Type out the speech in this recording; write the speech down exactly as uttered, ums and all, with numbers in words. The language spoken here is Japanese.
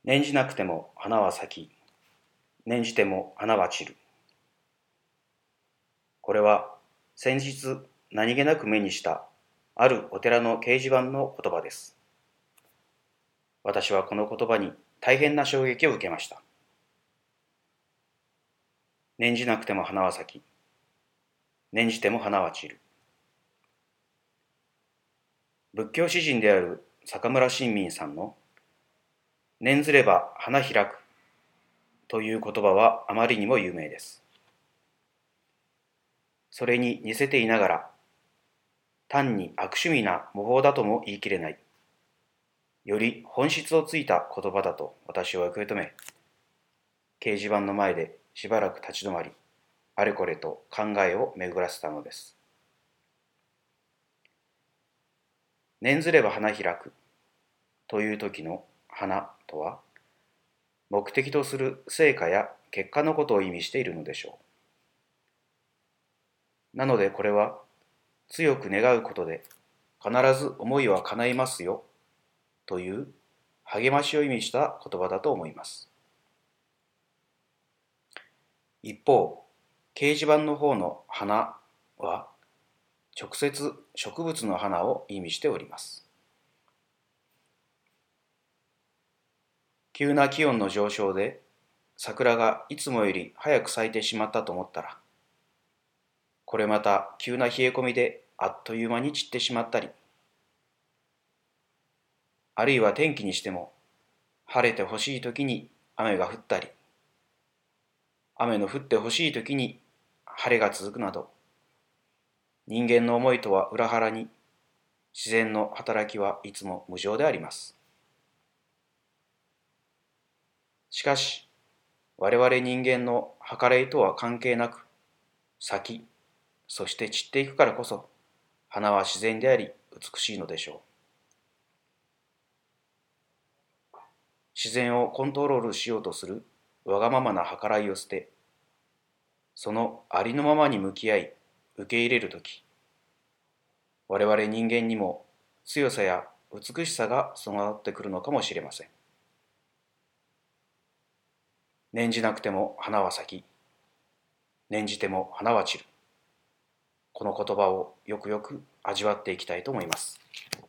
念じなくても花は咲き、念じても花は散る。これは先日何気なく目にしたあるお寺の掲示板の言葉です。私はこの言葉に大変な衝撃を受けました。念じなくても花は咲き、念じても花は散る。仏教詩人である坂村新民さんの念ずれば花開くという言葉はあまりにも有名です。それに似せていながら、単に悪趣味な模倣だとも言い切れない、より本質をついた言葉だと私は受け止め、掲示板の前でしばらく立ち止まり、あれこれと考えを巡らせたのです。念ずれば花開くという時の花とは、目的とする成果や結果のことを意味しているのでしょう。なのでこれは、強く願うことで必ず思いは叶いますよという励ましを意味した言葉だと思います。一方、掲示板の方の花は直接植物の花を意味しております。急な気温の上昇で桜がいつもより早く咲いてしまったと思ったら、これまた急な冷え込みであっという間に散ってしまったり、あるいは天気にしても晴れてほしい時に雨が降ったり、雨の降ってほしい時に晴れが続くなど、人間の思いとは裏腹に自然の働きはいつも無常であります。しかし、我々人間の計らいとは関係なく、咲き、そして散っていくからこそ、花は自然であり美しいのでしょう。自然をコントロールしようとするわがままな計らいを捨て、そのありのままに向き合い、受け入れるとき、我々人間にも強さや美しさが備わってくるのかもしれません。念じなくても花は咲き、念じても花は散る。この言葉をよくよく味わっていきたいと思います。